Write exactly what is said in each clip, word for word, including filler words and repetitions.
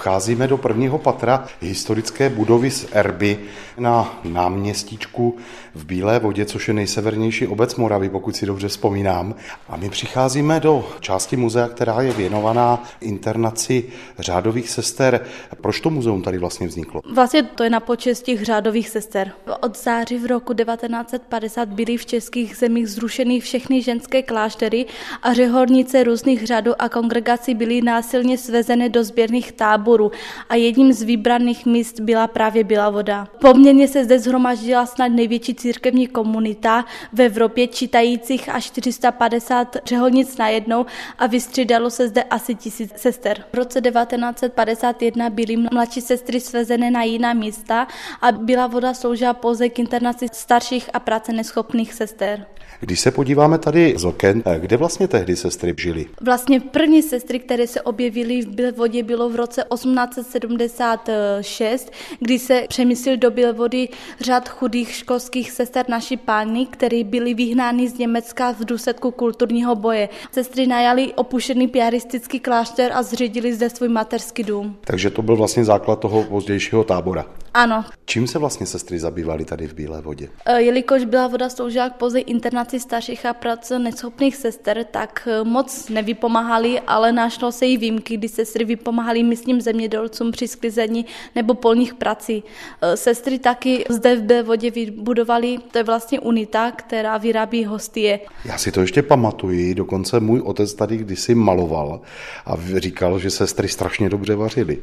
Vcházíme do prvního patra historické budovy z Erby na náměstíčku v Bílé Vodě, což je nejsevernější obec Moravy, pokud si dobře vzpomínám. A my přicházíme do části muzea, která je věnovaná internaci řádových sester. Proč to muzeum tady vlastně vzniklo? Vlastně to je na počest těch řádových sester. Od září v roku devatenáct set padesát byly v českých zemích zrušeny všechny ženské kláštery a řeholnice různých řádů a kongregací byly násilně svezeny do sběrných táborů a jedním z vybraných míst byla právě Bílá Voda. Poměrně se zde shromaždila snad největší církevní komunita v Evropě, čítajících až čtyři sta padesát řeholnic najednou a vystřídalo se zde asi tisíc sester. V roce devatenáct set padesát jedna byly mladší sestry svezené na jiná místa a Bílá Voda sloužila pouze k internaci starších a práce neschopných sester. Když se podíváme tady z oken, kde vlastně tehdy sestry žily? Vlastně první sestry, které se objevily v Bílé Vodě, bylo v roce osmnáct set sedmdesát šest, kdy se přemístil do Bílé Vody řad chudých školských sester naší Pány, které byly vyhnány z Německa v důsledku kulturního boje. Sestry najali opuštěný piaristický klášter a zřídili zde svůj mateřský dům. Takže to byl vlastně základ toho pozdějšího tábora. Ano. Čím se vlastně sestry zabývaly tady v Bílé Vodě? Jelikož Bílá Voda sloužila k pouze internaci starších a práce neschopných sester, tak moc nevypomáhali, ale našlo se i výjimky, kdy sestry vypomáhaly místním zemědělcům při sklizení nebo polních prací. Sestry taky zde v Bílé Vodě vybudovaly, to je vlastně unita, která vyrábí hostie. Já si to ještě pamatuji, dokonce můj otec tady kdysi maloval a říkal, že sestry strašně dobře vařily.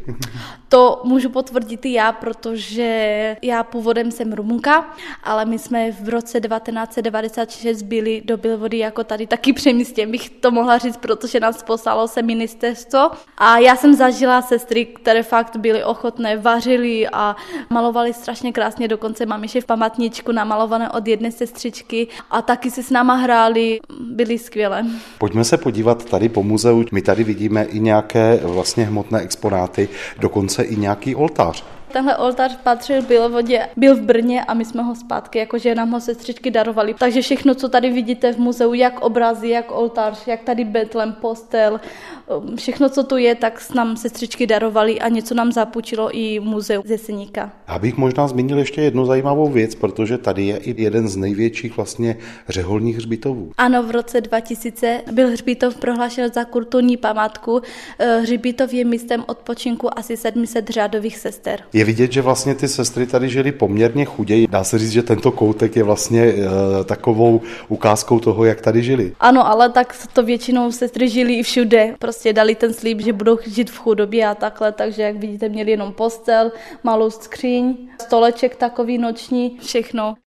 To můžu potvrdit i já, protože že já původem jsem Rumunka, ale my jsme v roce devatenáct set devadesát šest byli do Bílé Vody jako tady taky přemístěn, bych to mohla říct, protože nás poslalo se ministerstvo. A já jsem zažila sestry, které fakt byly ochotné, vařily a malovali strašně krásně, dokonce mám ještě v památničku namalované od jedné sestřičky a taky se s náma hráli, byly skvělé. Pojďme se podívat tady po muzeu, my tady vidíme i nějaké vlastně hmotné exponáty, dokonce i nějaký oltář. Tenhle oltář patřil Bílé Vodě, byl v Brně a my jsme ho zpátky, jakože nám ho sestřičky darovali. Takže všechno, co tady vidíte v muzeu, jak obrazy, jak oltář, jak tady betlem, postel, všechno, co tu je, tak nám sestřičky darovali a něco nám zapůjčilo i muzeu ze Seníka. Já bych možná zmínil ještě jednu zajímavou věc, protože tady je i jeden z největších vlastně řeholních hřbitovů. Ano, v roce dva tisíce byl hřbitov prohlášen za kulturní památku. Hřbitov je místem odpočinku asi sedm set řádových sester. Je vidět, že vlastně ty sestry tady žily poměrně chudě. Dá se říct, že tento koutek je vlastně e, takovou ukázkou toho, jak tady žili. Ano, ale tak to většinou sestry žily i všude. Prostě dali ten slib, že budou žít v chudobě a takhle, takže jak vidíte, měli jenom postel, malou skříň, stoleček takový noční, všechno.